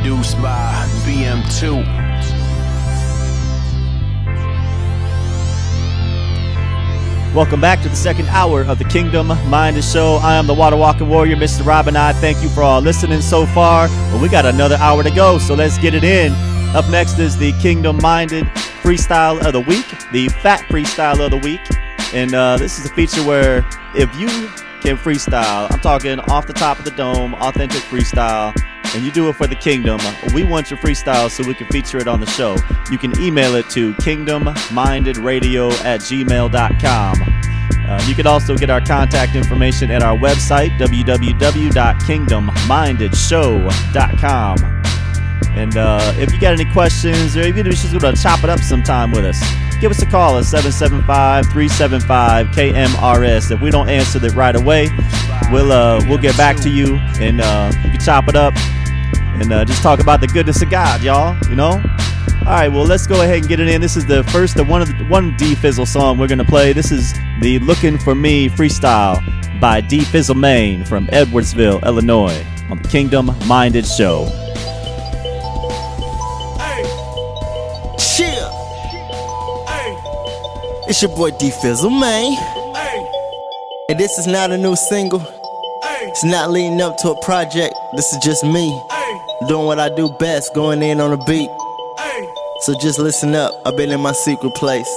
Produced by BM2. Welcome back to the second hour of the Kingdom Minded Show. I am the Water Walking Warrior, Mr. Rob, and I thank you for all listening so far. But we got another hour to go, so let's get it in. Up next is the Kingdom Minded Freestyle of the Week, the Fat Freestyle of the Week. And this is a feature where if you can freestyle, I'm talking off the top of the dome, authentic freestyle, and you do it for the kingdom, we want your freestyle so we can feature it on the show. You can email it to kingdommindеdradio@gmail.com. You can also get our contact information at our website, www.kingdommindedshow.com. And if you got any questions, or even if you're just going to chop it up sometime with us, give us a call at 775-375-KMRS. If we don't answer that right away, we'll get back to you, and you can chop it up and just talk about the goodness of God, y'all, you know? All right, well, let's go ahead and get it in. This is the first of one D Fizzle song we're going to play. This is the Looking For Me freestyle by D Fizzle Maine from Edwardsville, Illinois, on the Kingdom Minded Show. Chill. It's your boy D Fizzle Maine, and this is not a new single. It's not leading up to a project. This is just me doing what I do best, going in on a beat. So just listen up, I've been in my secret place.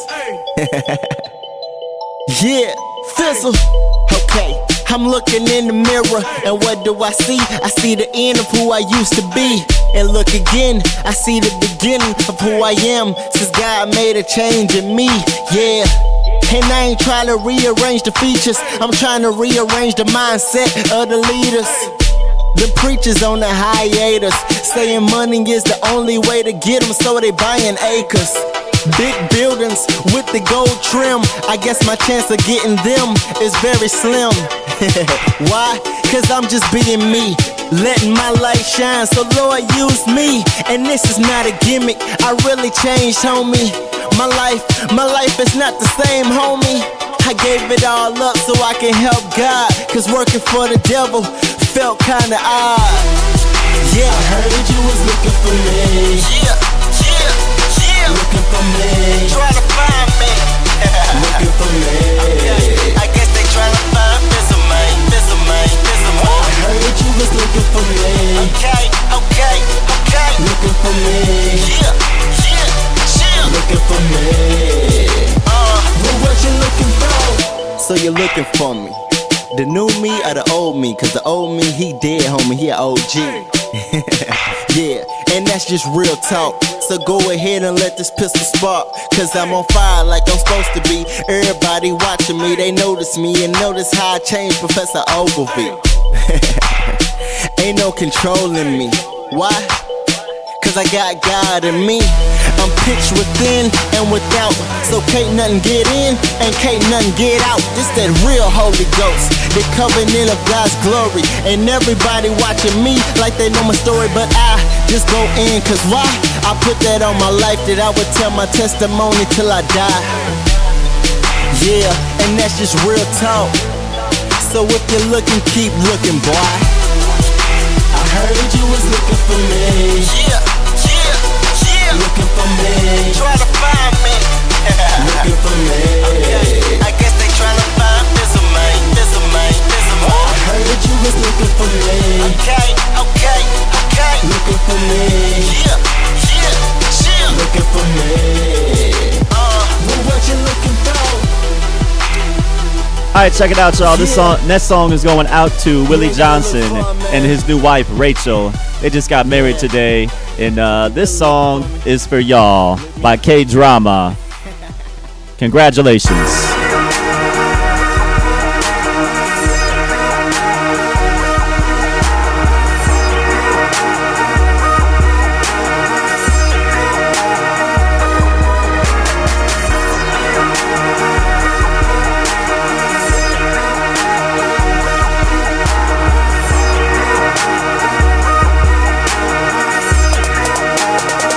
Yeah, Fizzle. Okay, I'm looking in the mirror, and what do I see? I see the end of who I used to be. And look again, I see the beginning of who I am, since God made a change in me. Yeah. And I ain't trying to rearrange the features, I'm trying to rearrange the mindset of the leaders. The preachers on the hiatus, saying money is the only way to get them, so they buying acres. Big buildings with the gold trim, I guess my chance of getting them is very slim. Why? Cause I'm just being me, letting my light shine, so Lord use me. And this is not a gimmick, I really changed, homie. My life is not the same, homie. I gave it all up so I can help God, cause working for the devil felt kinda odd. Yeah, I heard you was looking for me. Yeah. Looking for me. Trying to find me. Looking for me. Okay. I guess they trying to find Fizzle Maine. I heard you was looking for me. Okay. Looking for me. Yeah. Looking for me. Well, what you looking for? So you're looking for me, the new me or the old me? Cause the old me, he dead, homie, he a OG. Yeah, and that's just real talk. So go ahead and let this pistol spark, cause I'm on fire like I'm supposed to be. Everybody watching me, they notice me, and notice how I changed Professor Ogilvy. Ain't no controlling me. Why? Cause I got God in me. I'm pitched within and without, so can't nothing get in and can't nothing get out. This that real Holy Ghost, the covenant of God's glory. And everybody watching me like they know my story, but I just go in. Cause why? I put that on my life, that I would tell my testimony till I die. Yeah, and that's just real talk. So if you're looking, keep looking, boy. I heard you was looking for me. Yeah. Looking for me. Try to find me. Looking for me. Okay. I guess they trying to find Fizzle Maine. I heard you was looking for me. Okay. Looking for me. Yeah. Looking for me. Well, what you looking for? All right, check it out, y'all. Next song is going out to Willie Johnson and his new wife, Rachel. They just got married today, and this song is for y'all by K-Drama. Congratulations.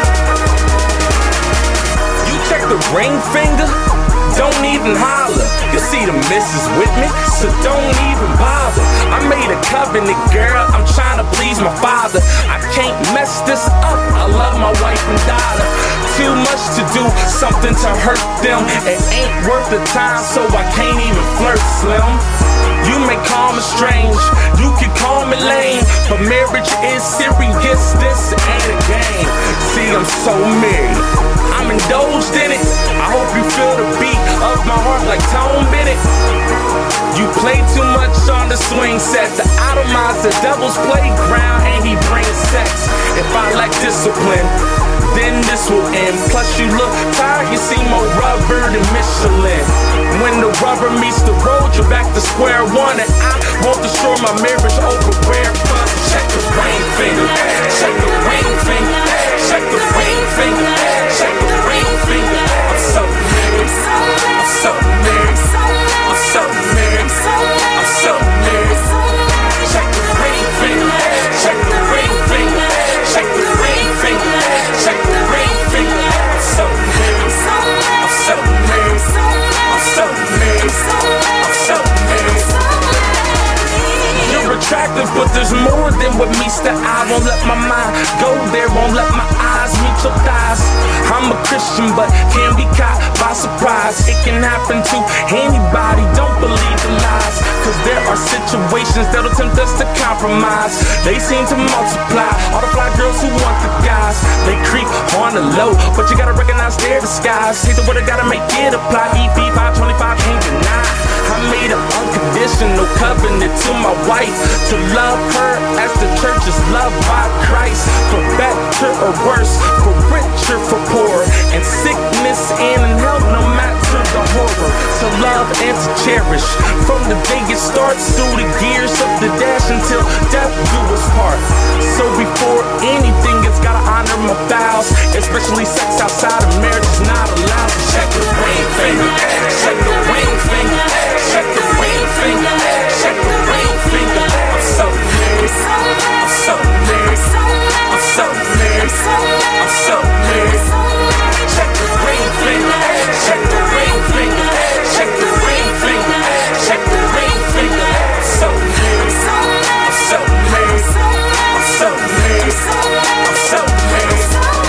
Ring finger, don't even holler. You see the missus with me, so don't even bother. I made a covenant, girl, I'm trying to please my father. I can't mess this up, I love my wife and daughter. Too much to do, something to hurt them. It ain't worth the time, so I can't even flirt, Slim. You may call me strange, you can call me lame, but marriage is serious, this ain't a game. See, I'm so married, I'm indulged in it. I hope you feel the beat of my heart like Tone Bennett. You play too much on the swing set, the Atomize the devil's playground, and he brings sex. If I lack discipline, then this will end. Plus you look tired, you see more rubber than Michelin. When the rubber meets the road, you're back to square one. And I won't destroy my marriage over rare fuss. Check the ring finger, check the ring finger, check the ring finger, check the ring finger. I'm so married, I'm so married, I'm so married, I'm so married. Check the ring finger, check the ring finger, check the ring finger, check the ring finger. I'm so married, I'm so married, I'm so married, I'm so married. You're attractive, but there's more than what meets the eye. Won't let my mind go there, won't let my eyes meet your thighs. I'm a Christian, but can be caught by surprise. It can happen to anybody, don't believe the lies. Cause there are situations that'll tempt us to compromise. They seem to multiply, all the fly girls who want the guys. They creep on the low, but you gotta recognize their disguise. Hate the word, I gotta make it apply. EP 525, can't deny. I made an unconditional covenant to my wife, to love her as the church is loved by Christ. For better or worse, for richer, for poor, and sickness and in health, no matter the horror. To love and to cherish, from the day it starts through the gears of the dash until death do us part. So before anything, it's gotta honor my vows, especially sex outside of marriage is not allowed. Check the ring finger, check the ring finger, check the ring finger, check the ring finger. I'm so married, I'm so married, I'm so married, I'm so married. Check the ring finger, check the ring finger, check the ring finger, check the ring finger. I'm so married, I'm so married, I'm so married, I'm so married.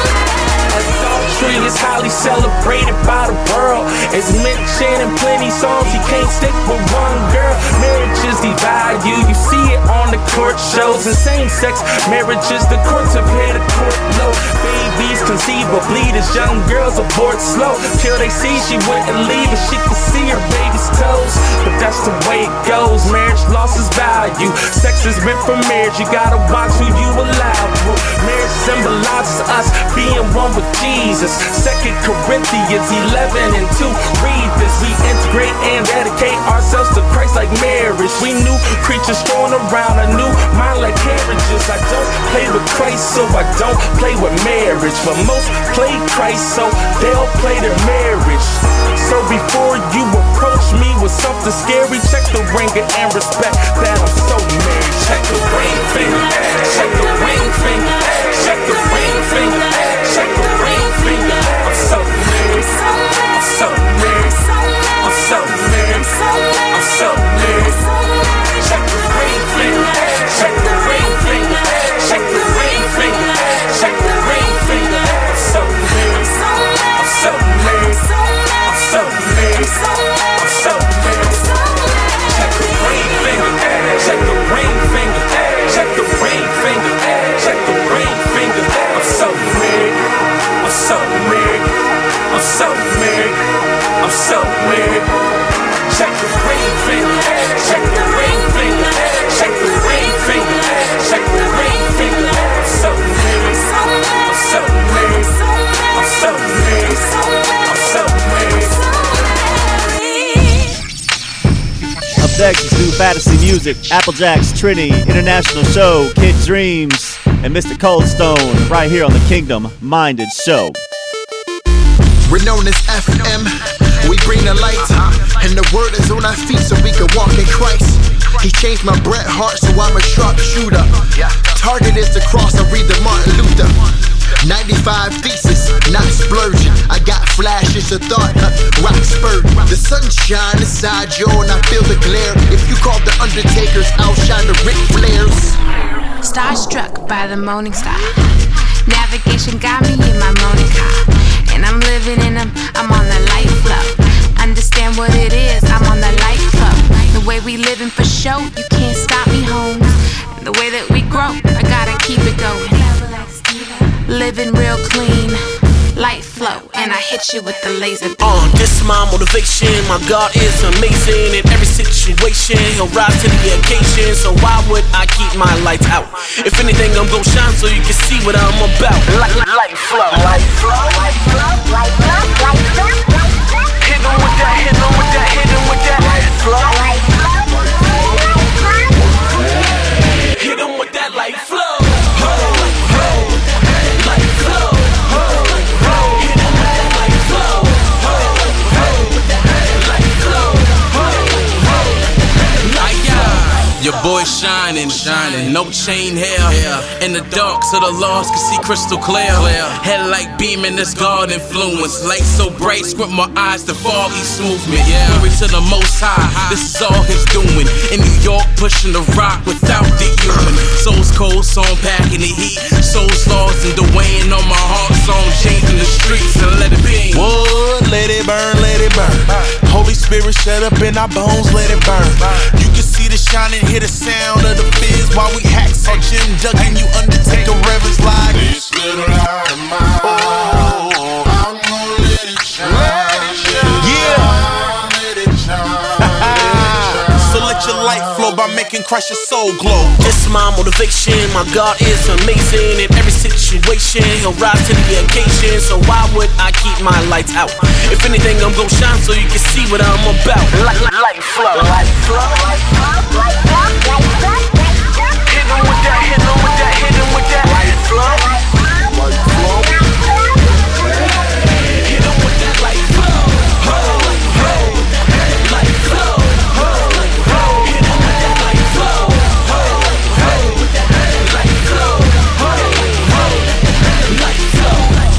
Adultery is highly celebrated by the world. It's mentioned in plenty songs, you can't stick with one girl. Marriages devalue, you see it on the court shows. And same-sex marriages, the courts have hit a court low. Babies conceive but bleed as young girls abort slow, till they see she wouldn't leave and she could see her baby's toes. But that's the way it goes, marriage loses value. Sex is meant for marriage, you gotta watch who you allow. Marriage symbolizes us being one with Jesus. 2 Corinthians 11 and 2, read this. We integrate and dedicate ourselves to Christ like marriage. We new creatures thrown around a new mind like carriages. I don't play with Christ, so I don't play with marriage. But most play Christ, so they'll play their marriage. So before you approach me with something scary, check the ring and respect that I'm so married. Check the ring finger, check the ring finger, check the ring finger, check the ring finger. I'm so married, I'm so married, I'm so married, I'm so married. Check the ring finger, check the ring finger, check the ring finger, check the ring finger. I'm so married, I'm so married, I'm so married, I'm so married. Check the ring finger, check the ring finger, check the ring finger, check the ring finger. I'm so married, I'm so married, I'm so married, I'm so married. Check the ring finger, check the ring finger, check the ring finger, check the ring finger. I'm so married, I'm so married, I'm so married, I'm so married. Up next is new fantasy music, Applejack's Trini, International Show, Kid Dreams, and Mr. Cold Stone, right here on the Kingdom Minded Show. We're known as FM, we bring the light, and the word is on our feet so we can walk in Christ. He changed my Bret Hart, so I'm a sharpshooter. Target is the cross, I read the Martin Luther. 95 thesis, not splurging. I got flashes of thought, rock spurt. The sunshine inside you and I feel the glare. If you call the Undertaker's, outshine the Ric Flairs. Starstruck by the morning star. Navigation got me in my morning car. And I'm living in them, I'm on the light flow. Understand what it is, I'm on the light club. The way we living for show, you can't stop me home. And the way that we grow, I gotta keep it going. Living real clean, light flow, and I hit you with the laser beam. This is my motivation, my God is amazing. In every situation, he'll rise to the occasion. So why would I keep my lights out? If anything, I'm gon' shine so you can see what I'm about. Light flow, light flow, light flow, light flow, light flow. Hit 'em with that, hit 'em with that, hit 'em with that. Light flow, light flow, hit 'em with that light flow. Your boy shining, no chain hair. In the dark, so the lost can see crystal clear. Headlight beaming, this God influence. Light so bright, squint my eyes, the foggy movement. Glory to the Most High, this is all His doing. In New York, pushing the rock without the human. Soul's cold, song packing the heat. Soul's lost and Dwayne on my heart. Song changing the streets and let it be. Wood, let it burn, let it burn. Holy Spirit, shut up in our bones, let it burn. You can see the shining, hear the sound of the fizz while we hacks on Jim Duggan. You Undertaker reverence like this little light of mine. Oh, I'm gonna let it shine. Yeah, let it shine. So let your light flow by making Christ your soul glow. This is my motivation, my God is amazing. In every situation, he'll rise to the occasion. So why would I keep my lights out? If anything, I'm gon' shine so you can see what I'm about. Light flow, light flow, light flow, light flow, light flow, light flow. Hit 'em with that, hit 'em with that, hit 'em with that. Light flow, light flow, light flow. Hit 'em with that light flow, light flow, light flow. Hit 'em with that light flow, light flow, light flow.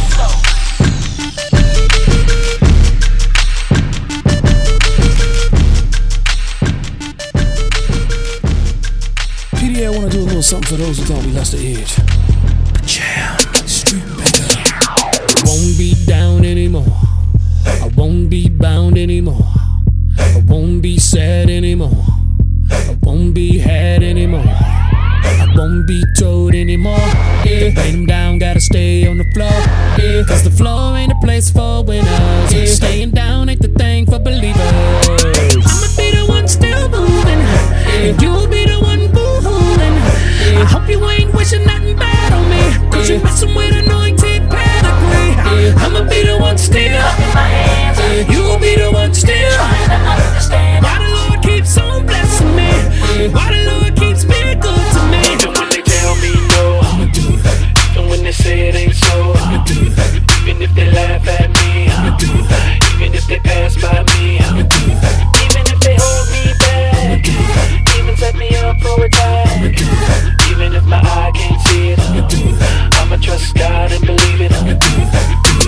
PDA, I want to do a little something for those who thought we lost the edge. Jam, street banger. I won't be down anymore. I won't be bound anymore. I won't be sad anymore. I won't be had anymore. I won't be told anymore. Yeah. Lay them down, gotta stay on the floor. Yeah. Cause the floor ain't a place for winners. Yeah. Staying down ain't the thing for believers. I'ma be the one still moving. Yeah. And you'll be the one boo-hooing. Yeah. I hope you ain't wishing nothing bad on me. Cause you're messing with anointed pedigree. Yeah. I'ma be the one still up in my hands. Yeah. You'll be the one still trying to understand why the Lord keeps on blessing me. Yeah. Why the Lord keeps being good to me. Even when they tell me no, I'ma do it. even when they say it ain't so, I'ma do it. even if they laugh at me, I'ma do it. even if they pass by me, I'ma do it. even if they hold me back, even set me up for a I'ma time, do it. even if my eye can't see it, I'ma do it. I'ma trust God and believe it. I'ma do it.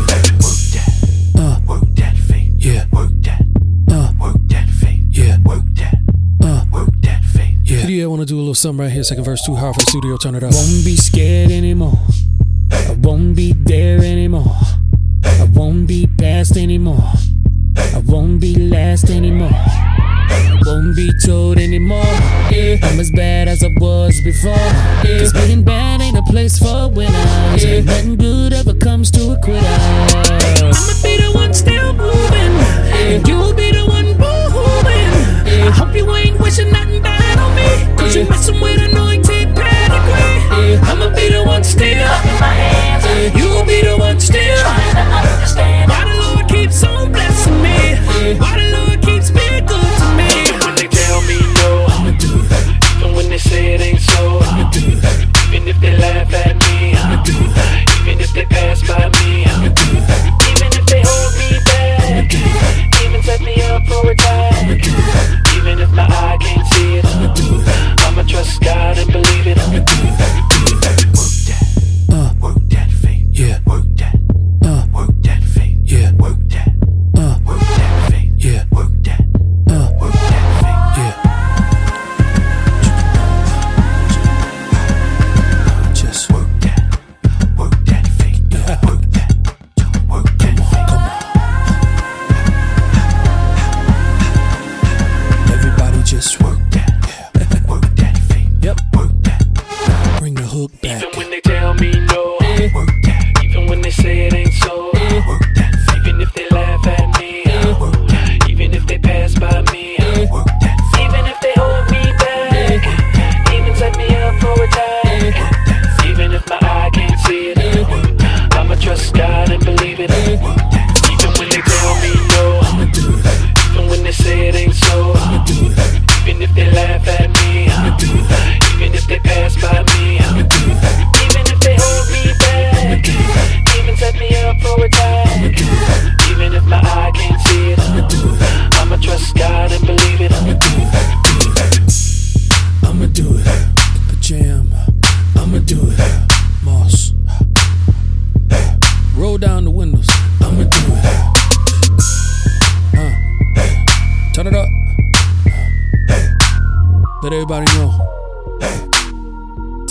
Work that faith. Yeah. Work that. Work that faith. Yeah. Work that. Work that faith. Yeah. PDA, I want to do a little something right here. Second verse, too hard for the studio. Turn it up. Won't be scared anymore. I won't be there anymore. I won't be past anymore. I won't be last anymore. I won't be told anymore. Yeah. I'm as bad as I was before. Yeah. Cause being bad ain't a place for winners. Yeah. Nothing good ever comes to a quitter. I'ma be the one still moving. Yeah. And you'll be the one boo-hooing. Yeah. I hope you ain't wishing nothing bad on me. Cause you're messing with anointed pedigree. Yeah. I'ma be the one still up in my hands. Yeah. You'll be the one still trying to understand why the Lord keeps on blessing me. Yeah. Why the Lord keeps being good to me. Even when they tell me no, I'ma do it. even when they say it ain't so, I'ma do it. even if they laugh at me, I'ma do it. even if they pass by me, I'ma do it. even if they hold me back, even set me up for a time, even if my eye can't see it, I'ma trust God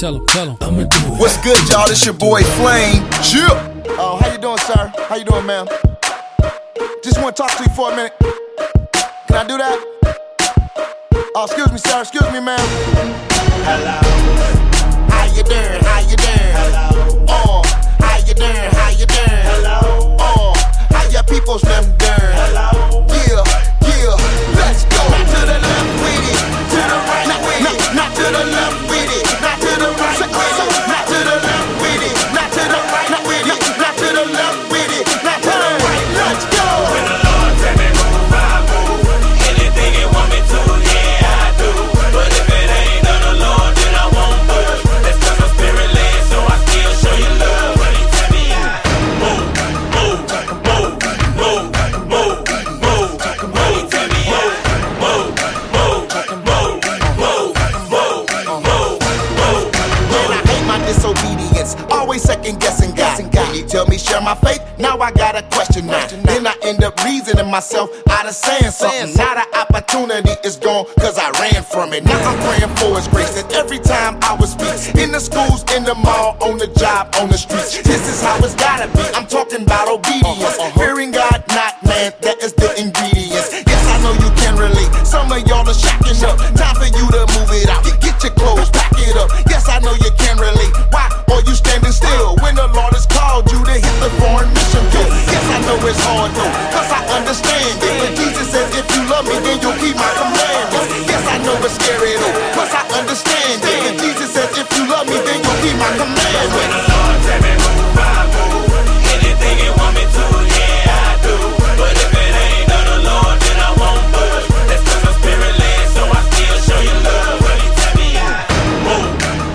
Tell him. I'ma do it. What's good, y'all? It's your boy Flame. Chill. Oh, how you doing, sir? How you doing, ma'am? Just want to talk to you for a minute. Can I do that? Oh, excuse me, sir. Excuse me, ma'am. Hello. How you doing? How you doing? Hello. Oh, how you doing? How you doing? Hello. Oh, how your people's them doing? Hello. Yeah. Let's go. Not to the left with it. To the right with it. Not to the left with it. Not to the right with it. Not to the left with it. Not to the right with it. Not to the left with it. Not to the right. Let's go. When the Lord tell me move, I move. Anything you want me to, yeah, I do. But if it ain't of the Lord, then I won't budge. That's 'cause I'm spirit led, so I still show you love. When He tell me I move. When He tell me I move. Disobedience, always second guessing God. When He tell me share my faith, now I got a question now. Then I end up reasoning myself out of saying something. Now the opportunity is gone, 'cause I ran from it. Now I'm praying for His grace, and every time I would speak, in the schools, in the mall, on the job, on the streets, this is how it's gotta be. I'm talking about obedience, fearing God, not man, that is the ingredients. Yes, I know you can relate, some of y'all are shacking up. Time for you to move it out, get your clothes, pack it up. Yes, I know you can relate. Why are you standing still when the Lord has called you to hit the foreign mission field? Yes, I know it's hard though, 'cause I understand it. But Jesus says if you love me, then you'll keep my commandments. Yes, I know it's scary though, 'cause I understand it. But Jesus says if you love me, then you'll keep my commandments. When the Lord tell me move, I move. Anything you want me to, yeah, I do. But if it ain't of the Lord, then I won't budge. That's 'cause I'm spirit led, so I still show you love. When He tell me I move.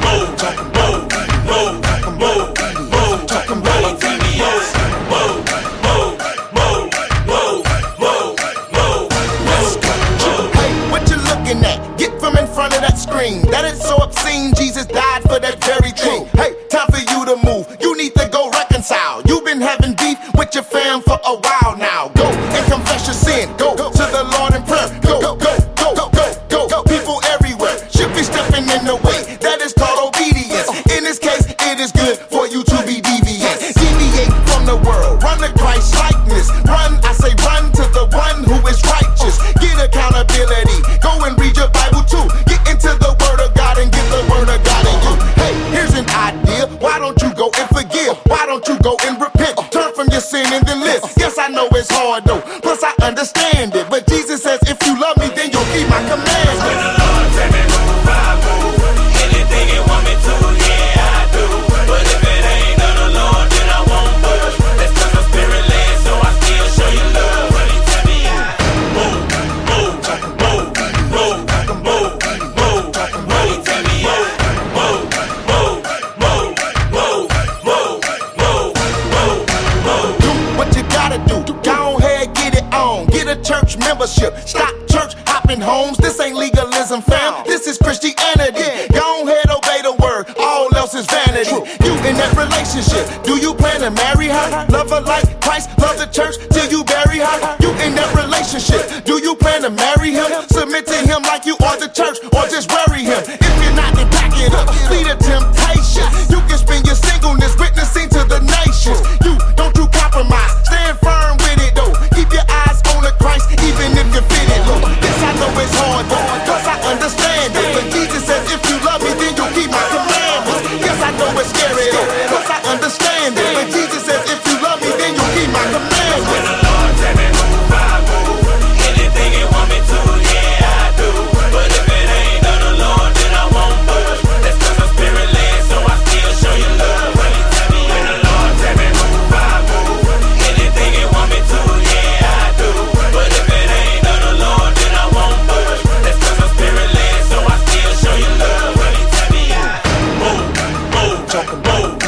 Hey, what you looking at? Get from in front of that screen. That is so obscene, Jesus died for that very thing. Hey, time for you to move. You need to go reconcile. You've been having beef with your fam for a while now. Go and confess your sin. Go to the Lord in prayer. Go. People everywhere should be stepping in the way. That is called obedience. In this case, it is good for you to be deviant. Deviate from the world. Run to Christ's likeness. Run, I say run to the one who is righteous. Get accountability. Go and read your Bible too. Get into the Word of God and get the Word of God in you. Hey, here's an idea. Why don't you go and forgive? Why don't you go and repent? Turn from your sin and then live. Yes, I know it's hard though. Plus I understand it. But Jesus says if you love me, then you'll keep my commandments. When the Lord tell me move, I move. Anything you want me to, yeah, I do. But if it ain't of the Lord, then I won't budge. That's 'cause I'm spirit led, so I still show you love. When He tell me I move. When He tell me I move. Do what you gotta do. Go ahead, get it on. Get a church membership. Stop church hopping homes. This ain't legalism, fam. This is Christianity. Go ahead, obey the word. All else is vanity. You in that relationship. Do you plan to marry her? Love her like Christ. Love the church till you bury her. You in that relationship. Do you plan to marry him? Submit to him like you are the church, or just worry him. If you're not, then pack it up. Flee the temptation. You can spend your singleness witnessing to the nations. Don't you compromise. Stand firm with it though. Keep your eyes on the Christ, even if you fit it low. Yes, I know it's hard though, 'cause I understand it. But Jesus says if you love me, then you'll keep my commandments. Yes, I know it's scary though, 'cause I understand it. But Jesus says if you love me, then you'll keep my commandments. When the Lord tell me move, I move. Anything you want me to, yeah, I do. But if it ain't of the Lord, then I won't budge. That's 'cause I'm spirit led, so I still show you love. When He tell me when the Lord tell me move, I move. Anything you want me to, yeah, I do. But if it ain't of the Lord, then I won't budge. That's 'cause I'm spirit led, so I still show you love. When He tell me I move. When He tell me I move.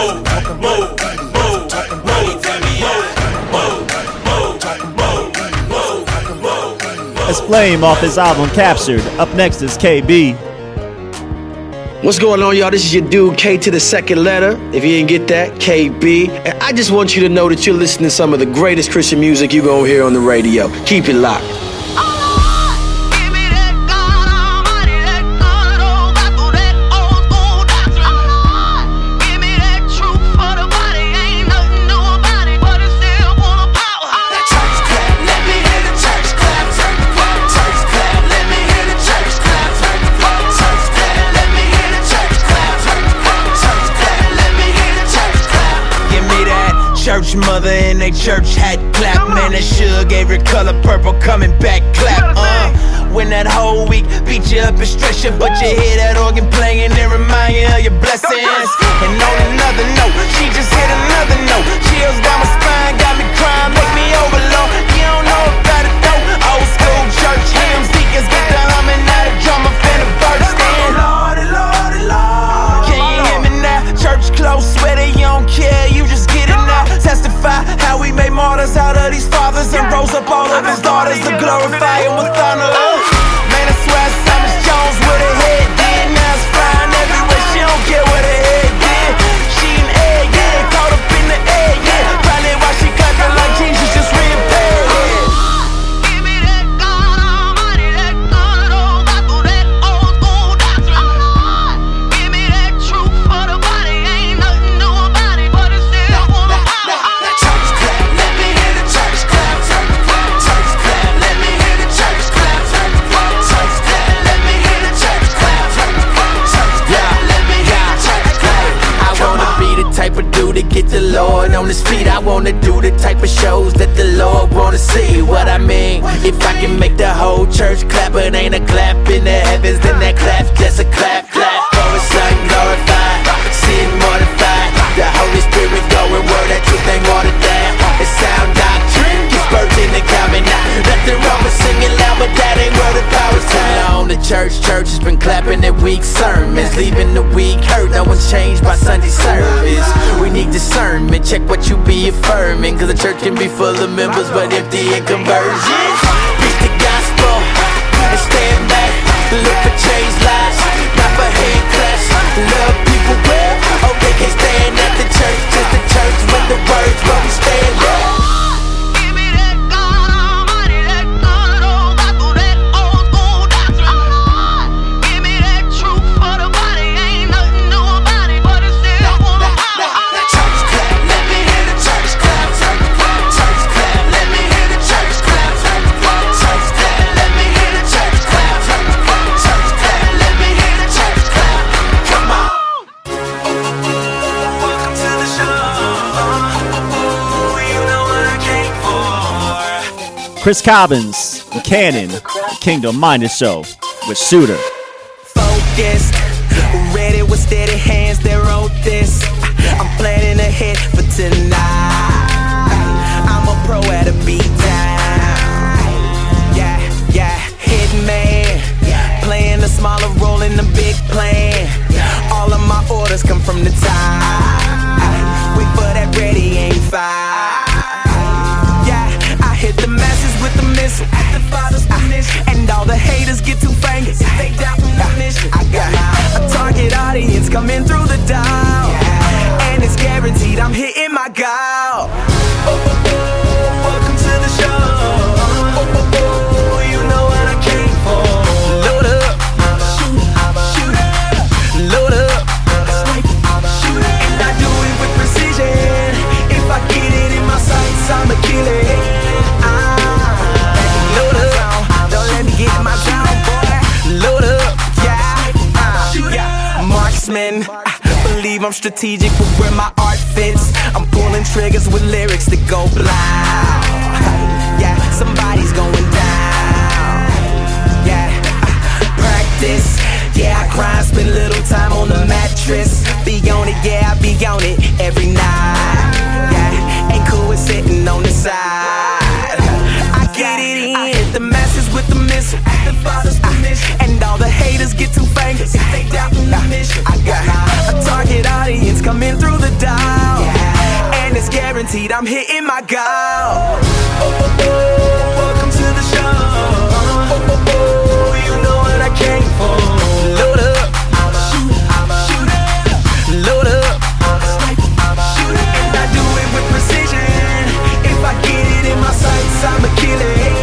That's Flame off his album Captured. Up next is KB. What's going on, y'all? This is your dude, K to the second letter. If you didn't get that, KB. And I just want you to know that you're listening to some of the greatest Christian music you're going to hear on the radio. Keep it locked. Give me that God Almighty, that God, oh, back on that old school doctrine. gave me that church mother in a church hat clap. Man, that sure gave her color purple coming back clap. When that whole week beat you up and stress you, but you hear that organ playing and remind you of your blessings. And on another note, she just hit another note. Chills down my spine, got me crying, make me overload. You don't know about it though. Old school church hymns, deacons get the humming, now the drummer finna burst in. Lordy, Lordy, Lord. Can you hear me now? Church close, sweater, you don't care, you just get it now. Testify how we made martyrs out of these fathers and rose up all of his daughters to glorify him with honor. Man, I swear Thomas Jones with her head did. Now it's flying everywhere, she don't care what her head did. She an egg, yeah, caught up in the egg, yeah. Probably why she clapping like Jesus just reappeared, yeah. Give me that God Almighty, that good old Bible, that old school doctrine. Give me that truth for the body, ain't nothing new about it, but it's still full of power. Church clap, let me hear the church clap. Church clap, let me hear the church clap. Church clap, let me hear the church clap. Church clap, let me hear the church clap. I wanna be the type of dude to get the Lord on his feet. I wanna do the type of shows that the Lord wanna see. What I mean, if I can make the whole church clap, it ain't a clap in the heavens, then that clap's just a clap, clap. For his son glorified, sin mortified. The Holy Spirit going word, that truth ain't watered down. It's sound doctrine, gets birthed in the common. Nothing wrong with singing loud, but that ain't where the power's time. The church has been clapping their weak sermons, leaving the weak hurt. No one's changed by Sunday service. We need discernment, check what you be affirming, cause the church can be full of members but empty in conversion. Preach the gospel and stand back, look for changed lives, not for hand claps. Love people well, oh they can't stand at the church, just the church with the words where we stand at. Give me that God Almighty, that good old Bible, that old school doctrine. Give me that truth for the body, ain't nothing new about it, but it's still full of power. Church clap, let me hear the church clap. Church clap, let me hear the church clap. Church clap, let me hear the church clap. Church clap, let me hear the church clap. Come on. Welcome to the show. You know what I came for. Chris Cobbins, the Cannon, the Kingdom Minded Show with Shooter. Focused, ready with steady hands that wrote this. I'm planning ahead for tonight. I'm a pro at a beat down. Yeah, hitman. Playing a smaller role in the big plan. All of my orders come from the top. Wait for that ready, aim fire. Yeah, I hit the masses with the missile. The father's permission. And all the haters get 2 fingers. They doubt my mission. I got a target audience coming through the door. And it's guaranteed I'm hitting my goal. Welcome to the show. You know what I came for. Load up, shoot up, load up, shoot up. And I do it with precision. If I get it in my sights, I'ma kill it. Load up, don't let me get in my zone, boy. Load up, yeah. Marksman, believe I'm strategic with where my art fits. I'm pulling triggers with lyrics that go blind. Yeah, somebody's going down. Yeah, practice. Yeah, I grind, spend little time on the mattress. Be on it, yeah, I be on it every night. Yeah, ain't cool with sitting on the side. I get it in, hit the masses with the missile. The father's permission. And all the haters get 2 fingers. They doubting the mission. I got a target audience coming through the door. And it's guaranteed I'm hitting my goal. Welcome to the show. You know what I came for. Load up, shoot up, load up, shoot up. And I do it with precision. If I get it in my sights, I'ma kill it.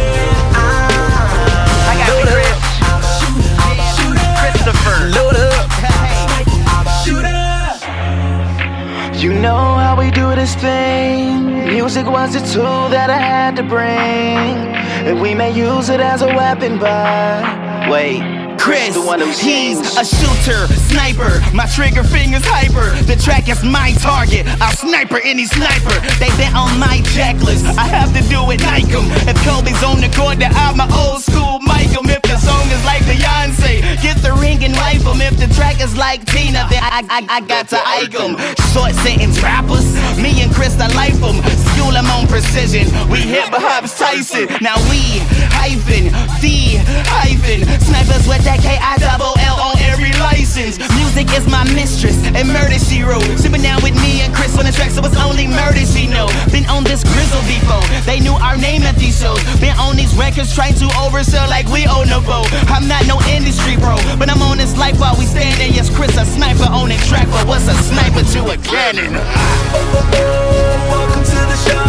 I got load up, shoot up, Christopher. Load up, shoot up. You know how we do this thing. Music was the tool that I had to bring, and we may use it as a weapon, but wait. Chris, he's a shooter, sniper. My trigger finger's hyper. The track is my target. I'll sniper any sniper. They been on my checklist. I have to do it like 'em. If Kobe's on the court, then I'm my old school Mike 'em. If the song is like Beyonce, get the ring and wipe 'em. If the track is like Tina, then I got to Ike 'em. Short sentence rappers, me and Chris, I like 'em. School 'em on precision. We hit Hobbs Tyson. Now we hyphen, snipers with that K-I-double-L on every license. Music is my mistress and murder she wrote. Sipping down with me and Chris on the track, so it's only murder she know. Been on this grizzle before, they knew our name at these shows. Been on these records trying to oversell like we own the boat. I'm not no industry bro, but I'm on this life while we standing. Yes, Chris a sniper on the track, but what's a sniper to a cannon? Welcome to the show.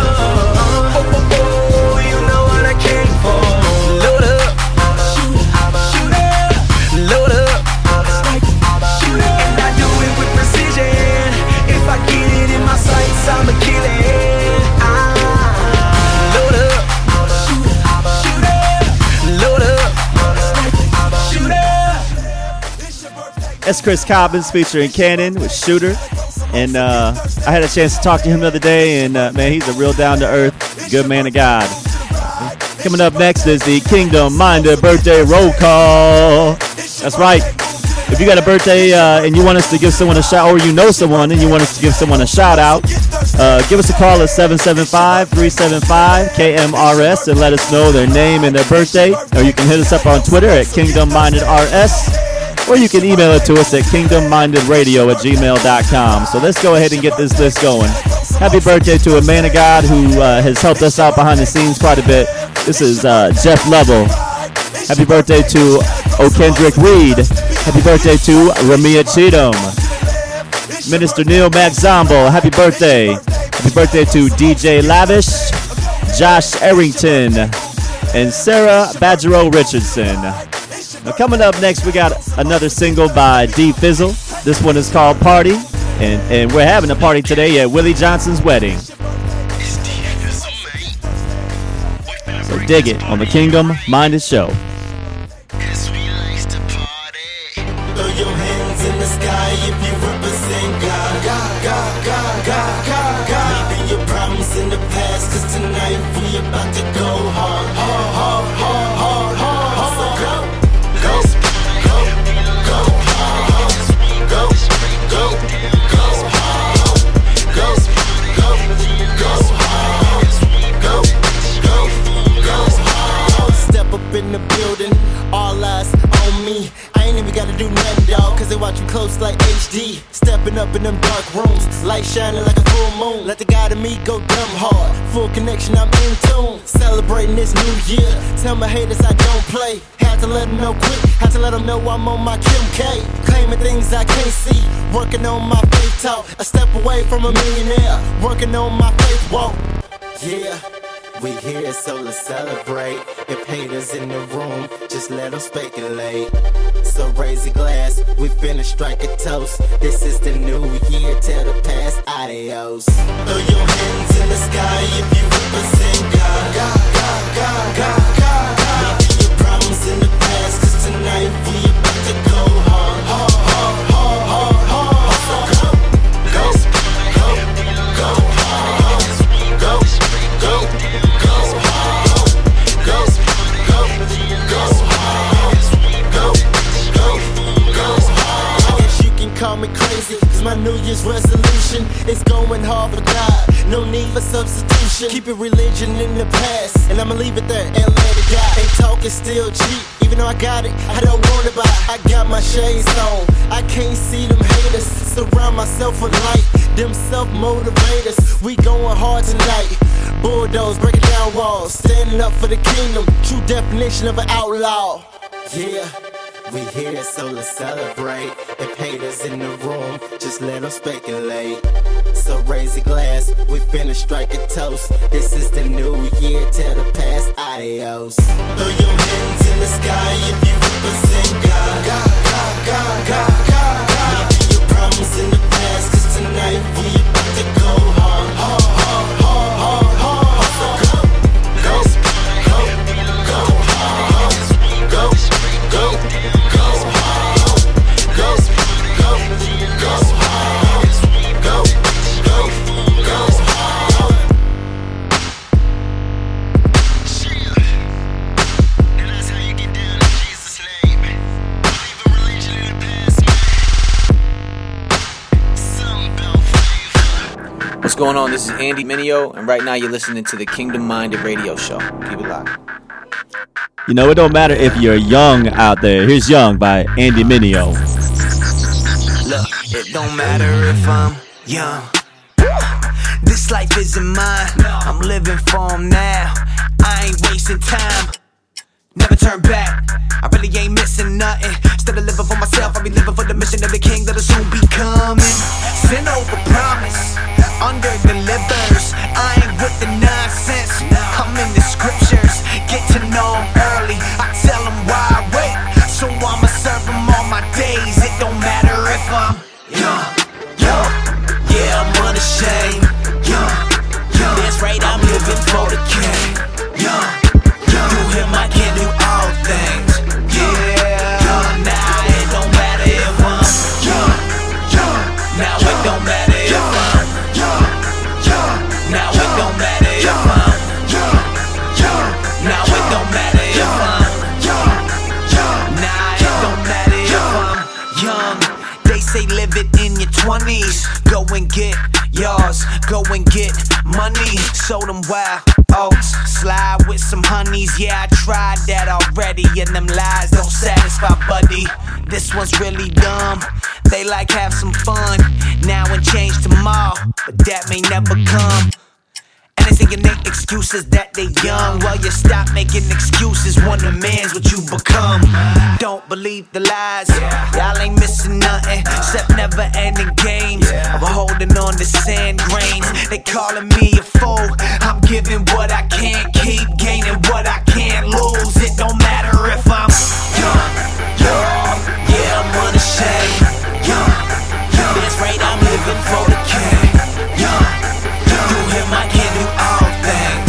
You know what I came for. Load up, shoot up, load up, shoot up. And I do it with precision. If I get it in my sights, I'ma kill it. Load up, shoot up, load up, shoot up. That's Chris Cobbins featuring Cannon with Shooter. And I had a chance to talk to him the other day, and man, he's a real down-to-earth, good man of God. Coming up next is the Kingdom Minded Birthday Roll Call. That's right. If you got a birthday and you want us to give someone a shout, or you know someone and you want us to give someone a shout out, give us a call at 775-375-KMRS and let us know their name and their birthday. Or you can hit us up on Twitter at KingdomMindedRS. Or you can email it to us at kingdommindеdradio@gmail.com. So let's go ahead and get this list going. Happy birthday to a man of God who has helped us out behind the scenes quite a bit. This is Jeff Lovell. Happy birthday to O'Kendrick Reed. Happy birthday to Ramia Cheatham. Minister Neil Maxzombo. Happy birthday. Happy birthday to DJ Lavish, Josh Arrington, and Sarah Badgerow Richardson. Now coming up next, we got another single by D Fizzle. This one is called Party, and we're having a party today at Willie Johnson's wedding. So dig it on the Kingdom Minded Show. Throw your hands in the sky if you represent God. Leaving your problems in the past, 'cause tonight we about to go hard. So go. Step up in the building, all eyes on me. I ain't even gotta do nothing, dawg, 'cause they watching close like HD. Stepping up in them dark rooms, light shining like a full moon. Let the God in me go dumb hard. Full connection, I'm in tune. Celebrating this new year. Tell my haters I don't play. Had to let them know quick. Had to let them know I'm on my Kim K. Claiming things I can't see. Working on my faith talk. A step away from a millionaire. Working on my faith walk. Yeah. We here, so let's celebrate. If haters in the room, just let them speculate. So raise a glass, we finna strike a toast. This is the new year, tell the past adios. Throw your hands in the sky if you represent God. Leaving your problems in the past, 'cause tonight we about to go hard. So go hard. Call me crazy, 'cause my New Year's resolution is going hard for God. No need for substitution. Keep your religion in the past, and I'ma leave it there and let it die. Ain't talking still cheap, even though I got it, I don't want it, but I got my shades on. I can't see them haters. Surround myself with light, them self-motivators. We going hard tonight. Bulldoze breaking down walls, standing up for the kingdom. True definition of an outlaw. Yeah. We here, so let's celebrate. If haters in the room, just let them speculate. So raise a glass, we finna strike a toast. This is the new year, tell the past adios. Throw your hands in the sky if you represent God. Leaving your problems in the past, 'cause tonight we about to go hard. So go. Go. What's going on? This is Andy Mineo, and right now you're listening to the Kingdom Minded Radio Show. Keep it locked. You know, it don't matter if you're young out there. Here's Young by Andy Mineo. Look, it don't matter if I'm young. This life isn't mine. I'm living for 'em now. I ain't wasting time. Never turn back. I really ain't missing nothing. Instead of living for myself, I be living for the mission of the king that'll soon be coming. Sin over promise, under delivers. I ain't with the nonsense. I'm in the scriptures. Get to know 'em early. I tell 'em why I wait. So I'ma serve 'em all my days. It don't matter if I'm young. Yeah, I'm unashamed. That's right, I'm living for the king. Through him I can do all things. Yeah, now it don't matter if I'm young. Now it don't matter if I'm young. Now it don't matter if I'm young. Now it don't matter if I'm young. Now it don't matter if I'm young. They say live it in your 20s. Go and get yours. Go and get money. Show them wild oats. Slide with some honeys. Yeah, I tried that already. And them lies don't satisfy, buddy. This one's really dumb. They like have some fun. Now and change tomorrow. But that may never come. And they saying ain't excuses that they young. Well, you stop making excuses. One of man's what you become. Don't believe the lies. Y'all ain't missing nothing except never ending games. I'm holding on to sand grains. They calling me a fool. I'm giving what I can't keep, gaining what I can't lose. It don't matter if I'm young. Yeah, I'm unashamed. That's right, I'm living for the king. Through him I can do all things.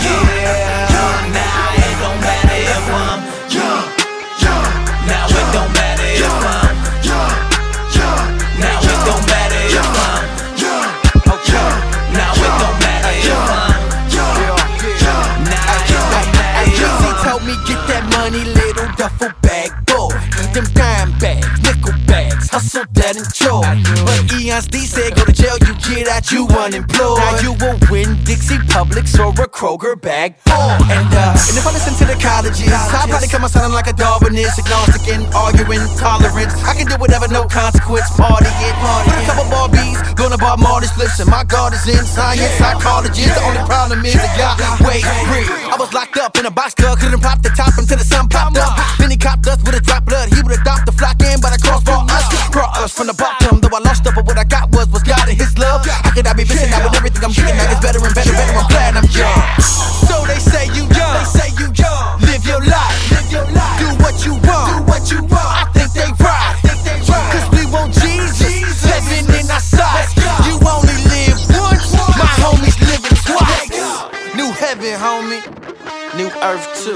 Yeah, now it don't matter if I'm young. Now it don't matter if I'm young. Now it don't matter if I'm young. Now it don't matter if I'm young. Now it don't matter if I'm young. Told me get that money, little duffel bag boy. Them dime bags, nickel bags, hustle that enjoy. But Eons D said go to jail, you get out, you unemployed. Now you will win Dixie Publix or a Kroger bag boy. And if I listen to the colleges, I'll probably come out sounding like a Darwinist, agnostic and arguing tolerance. I can do whatever, no consequence, party it. Put a couple Barbies, gonna bar Marty's flips, and my God is in science, psychology. The only problem is I got way free. I was locked up in a box car, couldn't pop the top until the sun popped up. Then he copped us with a drop blood, he would adopt the flock in, but I crossbar us. Brought us from the bottom, though I lost up, but what I got was God and his love. How could I be missing out with everything I'm getting? Now it's better and better, I'm glad I'm young. So they say you young, live your life, do what you want, I think they right, cause we want Jesus, living in our sight. You only live once, my homies living twice. New heaven, homie, new earth too.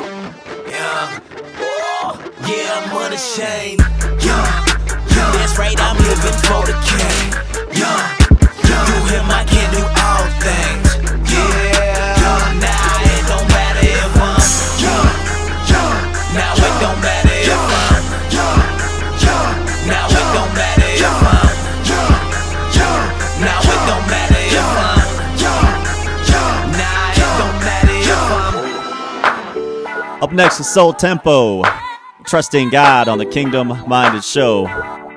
Yeah, I'm unashamed. That's right, I'm living for the king. Through him I can do all things. Yeah, now it don't matter if I'm young. Now it don't matter if I'm young. Now it don't matter if I'm young. Now it don't matter if I'm young. Now it don't matter if I'm. Up next is Soul Tempo. Trusting God on the Kingdom Minded Show.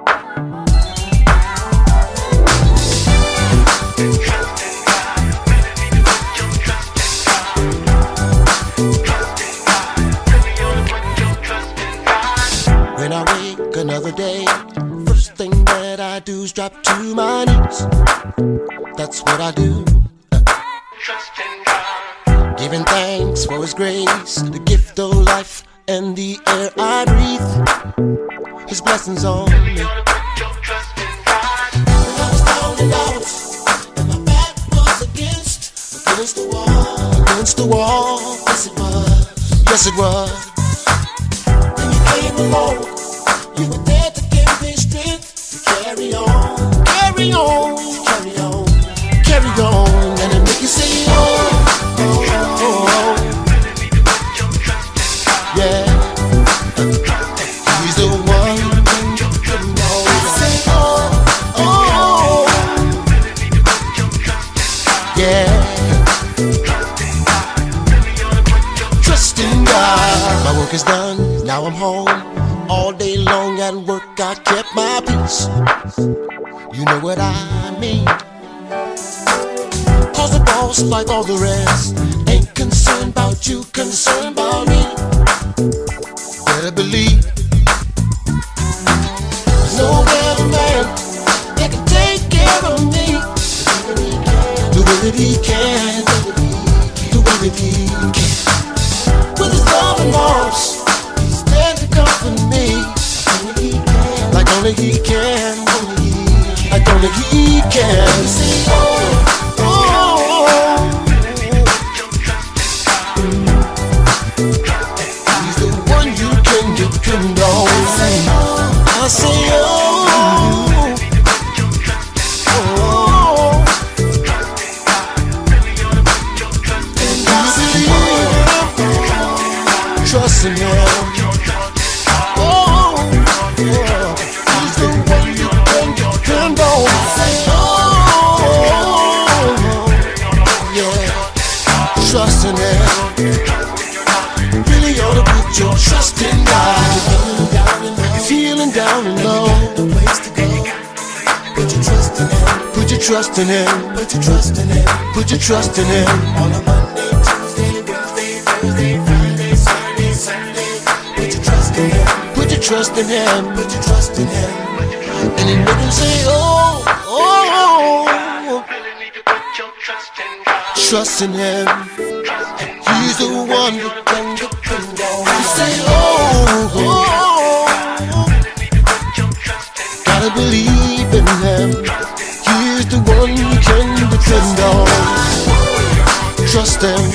When I wake another day, first thing that I do is drop to my knees. That's what I do. Giving thanks for his grace, the gift of life and the air I breathe, his blessings on me. When I was down and out, and my back was against the wall, yes it was. When you came along, you were there to give me strength to carry on, and it make you say, oh. Yeah, he's the one. I say, oh. Yeah. Trust in God. My work is done, now I'm home. All day long at work, I kept my peace. You know what I mean. Cause the boss, like all the rest, ain't concerned about you, concerned about me. Better believe there's no better man that can take care of me. The way that he can, the way that he can. With his love and arms, he's there to comfort me. Like only he can, like only he can. He's the one you can depend on. I say, trust in him. He's the one you can depend on. Yeah, trust in him. Really ought to put your trust in God. Feeling down and low. Put your trust in him. Put your trust in him. Put your trust in him. Put your trust in him. On a Monday, Tuesday, Wednesday, Thursday, Friday, Saturday, Sunday. Put your trust in him. Put your trust in him. Put your trust in him. And then make him say, oh, oh, oh. Trust in him. He's the one you can depend on. You say, oh, oh. Gotta believe in him. He's the one you can depend on. Trust him.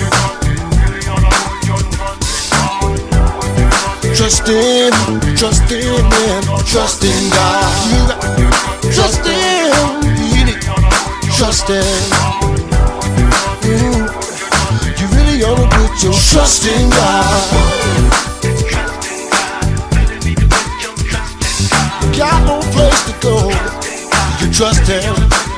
Trust him. Trust in him. Trust in God. Trust him. Trust him. You really ought to put your trust in God. Got no place to go. You trust him.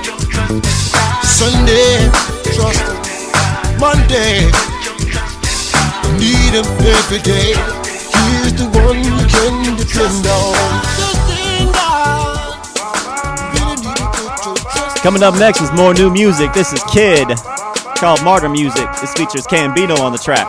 Sunday, trust him. Monday, need him every day. He's the one you can depend on. Trust in God. Really need to put your trust. Coming up next is more new music. This is Kid, called Martyr Music. This features Cambino on the track.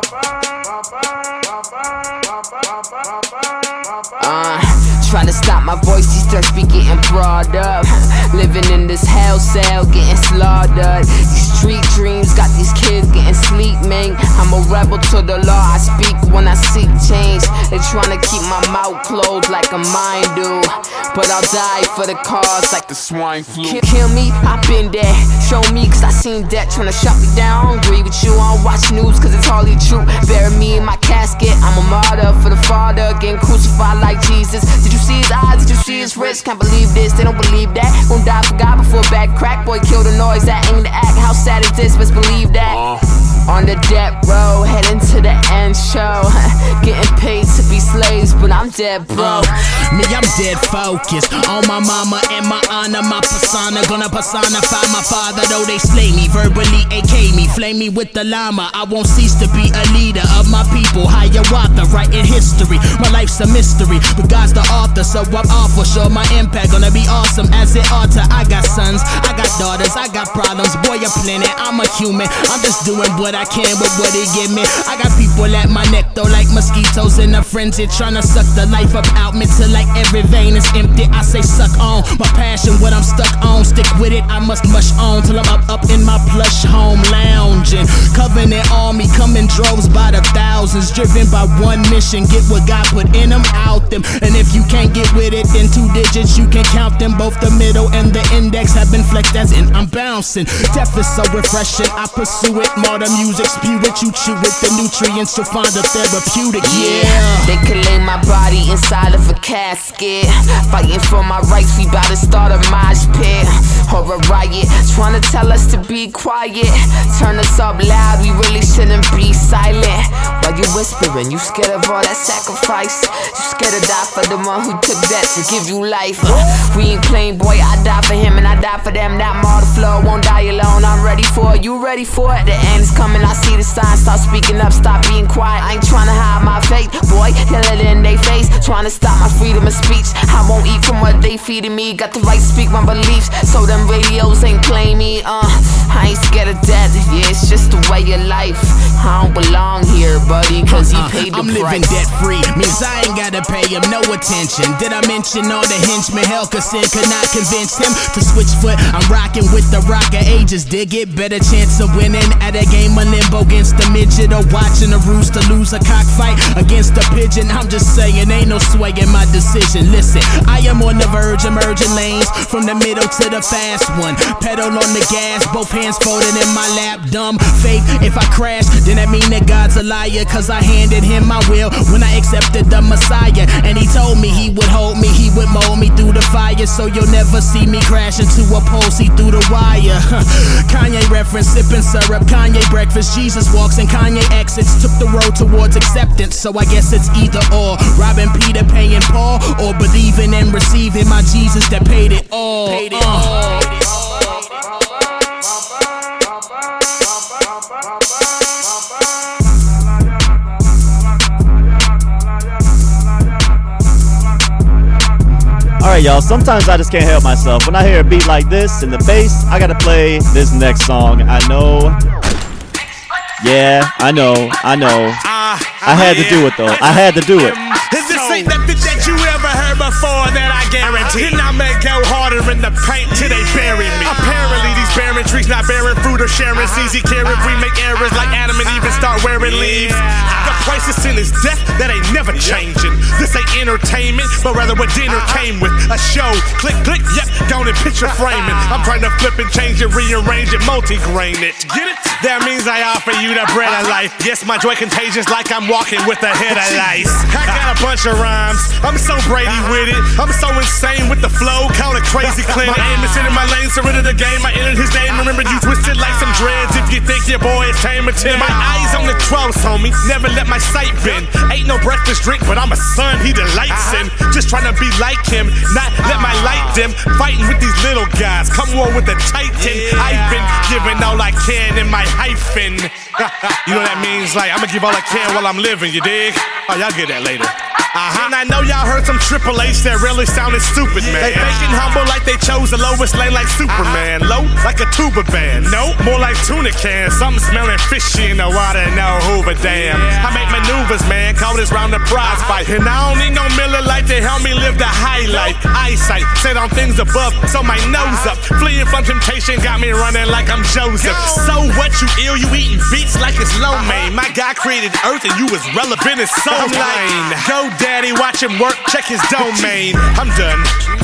Trying to stop my voice, these threats be getting brought up. Living in this hell cell, getting slaughtered. These street dreams got these kids getting sleep, man. I'm a rebel to the law, I speak when I seek change. They trying to keep my mouth closed like a mine do, but I'll die for the cause like the swine flu. Kill me, I've been there. Show me, cause I seen that trying to shut me down. Agree with you, I don't watch news cause it's hardly true. Bury me in my casket, I'm a martyr for the Father, getting crucified like Jesus. Did you see his eyes? Did you see his wrist? Can't believe this, they don't believe that. Gonna die for God before back crack. Boy, kill the noise, that ain't the act. How sad is this? Best believe that. On the death row, heading to the end show. Getting paid to be slaves, but I'm dead, bro. Me, I'm dead focused on my mama and my honor, my persona. Gonna personify my father, though they slay me, verbally AK me, flame me with the llama. I won't cease to be a leader of my people. Hiawatha, writing history. My life's a mystery, but God's the author, so I'm off for sure. My impact gonna be awesome as it ought to. I got sons, I got daughters, I got problems. Boy, a planet, I'm a human. I'm just doing what I can with what they give me. I got people at my neck though, like mosquitoes in a frenzy, trying to suck the life up out me till like every vein is empty. I say suck on my passion, what I'm stuck on. Stick with it, I must mush on till I'm up in my plush home lounging. Covenant army coming droves by the thousands, driven by one mission, get what God put in them, out them. And if you can't get with it, then 2 digits you can count them. Both the middle and the index have been flexed as in I'm bouncing. Death is so refreshing, I pursue it. Modern music, spew it, you chew it. The nutrients you'll find a therapeutic, yeah. They can lay my body inside of a casket. Fighting for my rights, we bout to start a mosh pit or a riot, trying to tell us to be quiet. Turn us up loud, we really shouldn't be silent. While you whispering, you scared of all that sacrifice. You scared to die for the one who took that to give you life. We ain't playing, boy, I die for him and I die for them. That martyr flow won't die alone. I'm ready for it, you ready for it? The end is coming, I see the signs. Start speaking up, stop being quiet. I ain't trying to hide my faith, boy, yell it in they face. Trying to stop my freedom of speech. I won't eat from what they feeding me. Got the right to speak my beliefs, so them radios ain't playing me. I ain't scared of death, yeah, it's just the way of life. I don't belong here, buddy, cause he paid the I'm price. living debt free, means I ain't gotta pay him no attention. Did I mention all the henchmen Helkerson could not convince him to switch foot? I'm rocking with the rock of ages, dig it? Better chance of winning at a game of limbo against a midget, or watching a rooster lose a cockfight against a pigeon. I'm just saying, ain't no sway in my decision. Listen, I am on the verge of merging lanes, from the middle to the fast one. Pedal on the gas, both hands folded in my lap. Dumb faith, if I crash, then that mean that God's a liar, cause I handed him my will when I accepted the Messiah. And he told me he would hold me, he would mold me through the fire, so you'll never see me crash into a pole, see through the wire. Kanye reference, sipping syrup, Kanye breakfast, Jesus walks and Kanye exits, took the road towards acceptance, so I guess it's either or. Robbing Peter, paying Paul, or believing and receiving my Jesus that paid it all. Alright, y'all, sometimes I just can't help myself. When I hear a beat like this and the bass, I gotta play this next song. I know. Yeah, I know. I had to do it, though. I had to do it. This ain't nothing that you ever heard before, that I guarantee. And I'ma go harder in the paint till they bury me. Apparently these barren trees not bearing fruit or sharing seeds. He care if we make errors like Adam and Eve and start wearing leaves. The price of sin is death, that ain't never changing. This ain't entertainment, but rather what dinner came with. A show, click, click, yep, down in picture framing. I'm trying to flip and change it, rearrange it, multi-grain it. Get it? That means I offer you the bread of life. Yes, my joy contagious like I'm walking with the head of lice. I got a bunch of rhymes, I'm so Brady with it. I'm so insane with the flow, count a crazy clinic. My aim is in my lane, surrender the game. I entered his name, remember you twisted like some dreads. If you think your boy is tame or timid, my eyes on the cross, homie, never let my sight bend. Ain't no breakfast drink, but I'm a son he delights in. Just trying to be like him, not let my light dim. Fighting with these little guys, come war with the Titan. I've been giving all I can in my hyphen. You know what that means? Like, I'ma give all I can while I'm living, you dig? Oh, y'all get that later. And I know y'all heard some Triple H that really sounded stupid, man. They faking humble like they chose the lowest lane like Superman. Low like a tuba band. No, more like tuna can. Something smelling fishy in the water, no Hoover Dam. I make maneuvers, man, call this round the prize fight. And I don't need no Miller Lite to help me live the high life. Eyesight, set on things above, so my nose up. Fleeing from temptation got me running like I'm Joseph. So what, you ill, you eating beats like it's lo mein. My God created earth and you was relevant as soul lane. Go daddy, watch him work, check his domain. I'm done.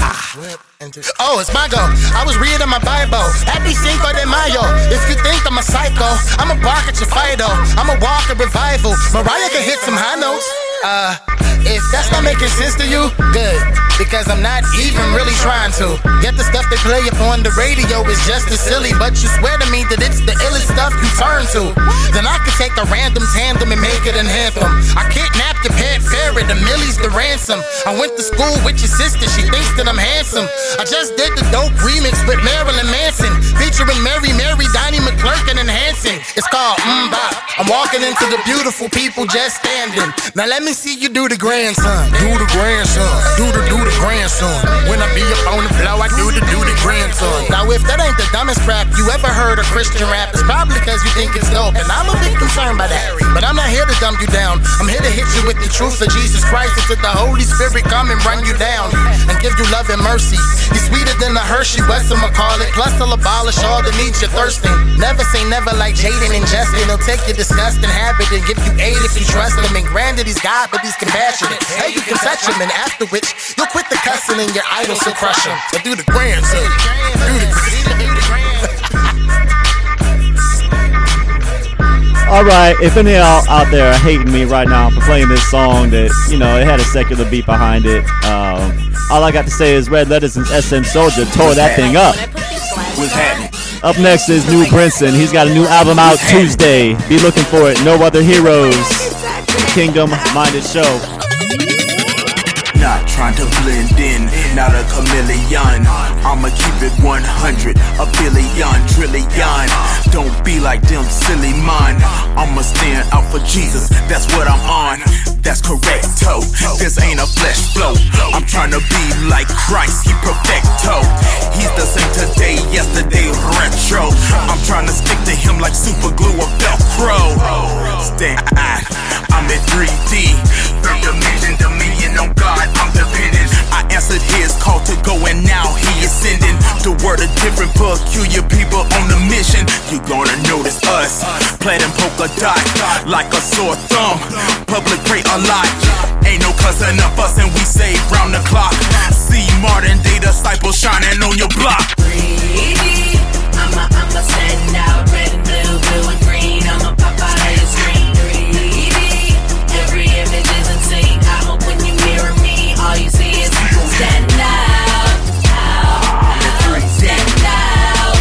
Oh, it's my go. I was reading my Bible. Happy Cinco de Mayo. If you think I'm a psycho, I'ma bark at your Fido. I'ma walk a revival. Mariah can hit some high notes. If that's not making sense to you, good. Because I'm not even really trying to. Get the stuff they play up on the radio is just as silly, but you swear to me that it's the illest stuff you turn to. Then I could take a random tandem and make it an anthem. I kidnapped your pet ferret, the millies the ransom. I went to school with your sister, she thinks that I'm handsome. I just did the dope remix with Marilyn Manson, featuring Mary, Donnie McClurkin, and Hanson. It's called Bop. I'm walking into the beautiful people just standing. Now let me see you do the grandson. Do the grandson. Do the grandson. When I be up on the floor, I do the grandson. Now if that ain't the dumbest crap you ever heard a Christian rap, it's probably because you think it's dope, and I'm a bit concerned by that. But I'm not here to dumb you down. I'm here to hit you with the truth of Jesus Christ until the Holy Spirit come and run you down and give you love and mercy. He's sweeter than a Hershey, whatchamacallit. Plus he'll abolish all the needs you're thirsting. Never say never like Jaden and Justin. He'll take your disgusting habit and give you aid if you trust him. And granted he's God, but he's compassionate. Hey, you can touch him, and after which you'll quit the cussing and your idols will crush him. But do the grandson. Do the grandson. All right, if any of y'all out there are hating me right now for playing this song that, you know, it had a secular beat behind it, all I got to say is Red Letters and SM Soldier tore that thing up. What's happening? Up next is New Brinson. He's got a new album out Tuesday. Be looking for it. No Other Heroes. Kingdom Minded Show. Not trying to blend in, not a chameleon. I'ma keep it 100, a billion, trillion. Don't be like them silly man. I'ma stand out for Jesus, that's what I'm on. That's correcto, this ain't a flesh flow. I'm trying to be like Christ, he perfecto. He's the same today, yesterday, retro. I'm trying to stick to him like super glue or Velcro. Stand, I'm in 3D, third dimension, dominion on God, I'm dependent. I answered his call to go and now he is sending the word of different peculiar people on the mission. You gonna notice us, platinum polka dot, like a sore thumb. Public pray a lot, ain't no cussing up us and we save round the clock. See modern day disciples shining on your block. I'ma stand out, red and blue, blue and green. I'ma pop out of your screen. 3D, every image is in sync. I hope when you mirror me, all you see is stand out, stand out,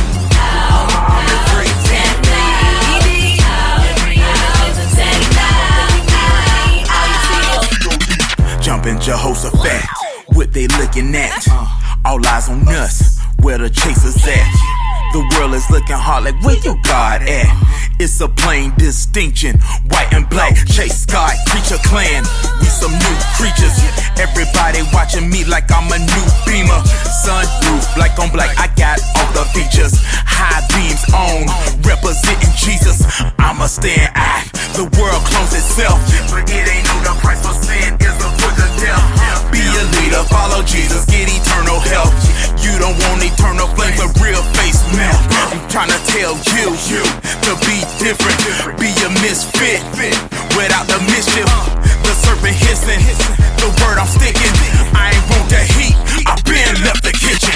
stand out. Every image is in sync. All you see is Jumping Jehoshaphat, what they looking at? All eyes on us, where the chasers at? The world is looking hard like where your God at? It's a plain distinction, white and black. Chase God, creature clan, we some new creatures. Everybody watching me like I'm a new Beamer. Sunroof, black on black, I got all the features. High beams on, representing Jesus. I'ma stand out, the world clones itself. But it ain't no the price for sin is a put to death. Be a leader, follow Jesus, get eternal help. You don't want eternal flames, a real face melt. I'm trying to tell you to be different, be a misfit without the mischief. The serpent hissing, the word I'm sticking. I ain't want the heat, I've been left the kitchen.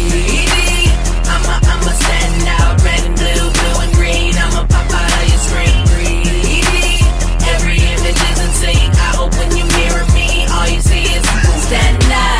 I'ma stand out, red and blue, blue and green. I'ma pop out of your screen. 3D, every image is in sync. I hope when you mirror me, all you see is stand out.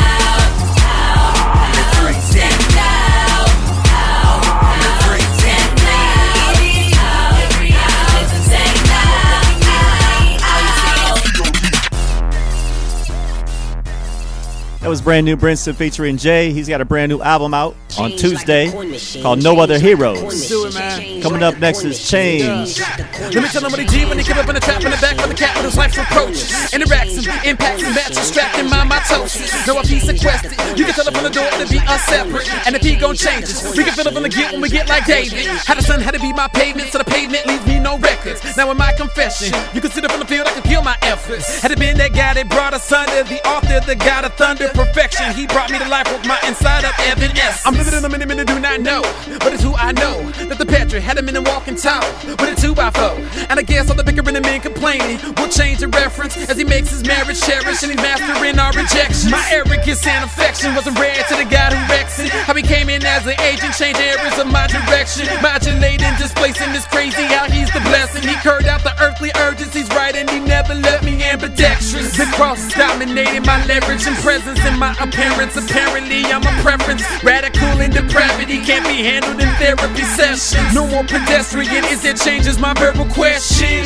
That was brand new Brinson featuring Jay. He's got a brand new album out on Tuesday called No Other Heroes. Let's do it, man. Coming up next is Change. Let me tell them what he G when he get up in the trap in the back of the cat with his life's approach. Interactions, impacts, and matches strapped in my mitosis. No, if he sequestered, you can tell him from the door to be us separate. And if he gon' change us, we can feel it from the get when we get like David. Had the sun had to be my pavement, so the pavement leaves me no records. Now in my confession, you can sit up on the field, I can feel my efforts. Had it been that guy that brought us under, the author, the God of thunder, perfection. He brought me to life with my inside up evidence. I'm living in a minute, do not know, but it's who I know. That the Patrick had him in a walking tall with a 2x4. And I guess all the bickering and men complaining will change the reference as he makes his marriage cherish and he's mastering our rejection. My arrogance and affection wasn't rare to the God who wrecks it. How he came in as an agent, changed areas of my direction, modulating, displacing this crazy how he's the blessing. He curved out the earthly urgencies right and he never left me ambidextrous. The cross is dominating my leverage and presence in my appearance. Apparently I'm a preference, radical in depravity, can't be handled in therapy sessions. No more pedestrian, is it changes my verbal question?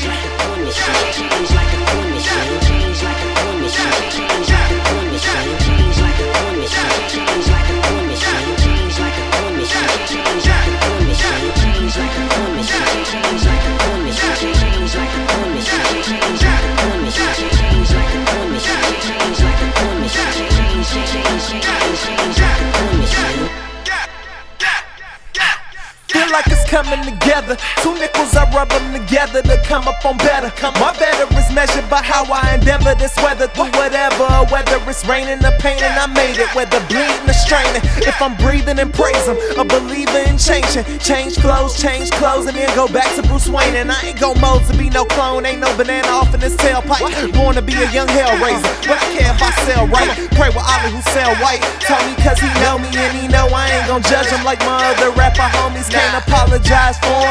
Feel like it's coming together. Two nickels, I rub them together to come up on better. My better is measured by how I endeavor this weather through whatever. Whether it's raining or pain, and I made it. Whether bleeding or straining, if I'm breathing and praise him, a believer in changing. Change flows, change clothes, and then go back to Bruce Wayne. And I ain't gon' mold to be no clone. Ain't no banana off in this tailpipe. Born to be a young hellraiser, but I care if I sell right. Pray with Ali who sell white. Told me cause he know me and he know I ain't gon' judge him like my other rapper homies. Can't apologize for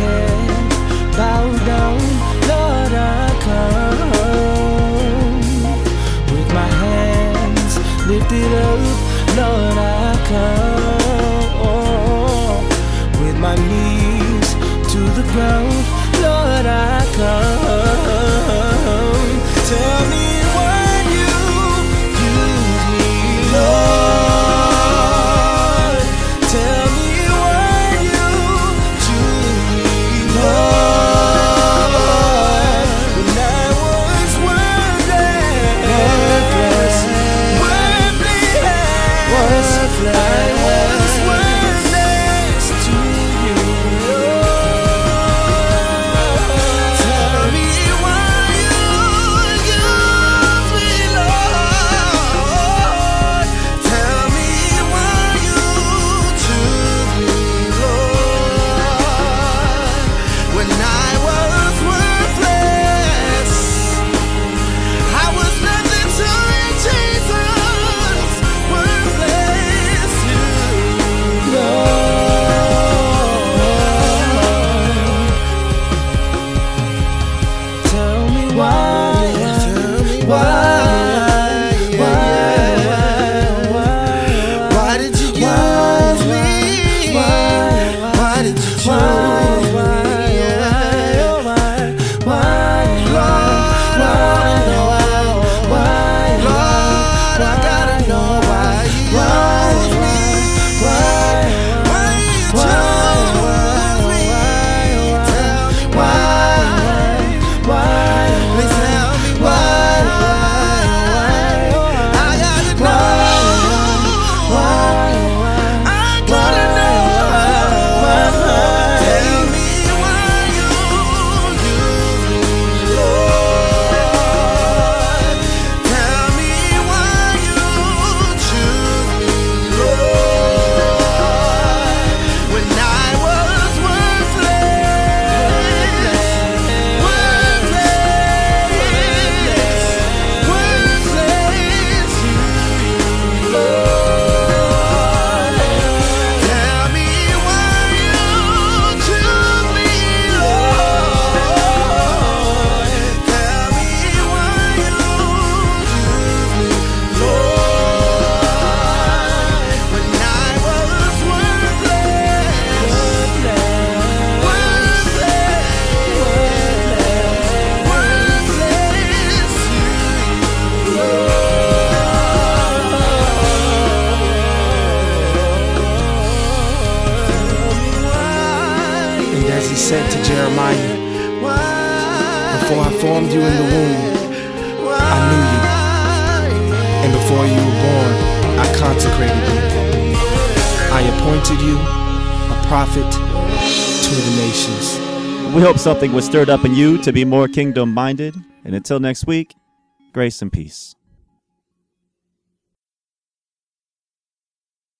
head bowed down, Lord, I come. With my hands lifted up, Lord, I come. With my knees to the ground, Lord, I come. Tell me why you use me, Lord. Tell me why you choose me, Lord. When I was worthless, I was worthless to you. Tell me why you use me, Lord. Tell me why you choose me, Lord. When I was worthless, I was nothing to you, Jesus. Worthless to you, Lord. Tell me why did you use me? Why did you choose me? Lord, I gotta know why you use me. Why you chose me? Tell me why. Please tell me why. I gotta know. I gotta know. Tell me why you use me, Lord. Tell me why you choose me, Lord. When I was worthless to you, Lord. Tell me why you choose me, Lord. Tell me why you choose me, Lord. When I was And as he said to Jeremiah, before I formed you in the womb, I knew you. And before you were born, I consecrated you. I appointed you a prophet to the nations. We hope something was stirred up in you to be more kingdom minded. And until next week, grace and peace.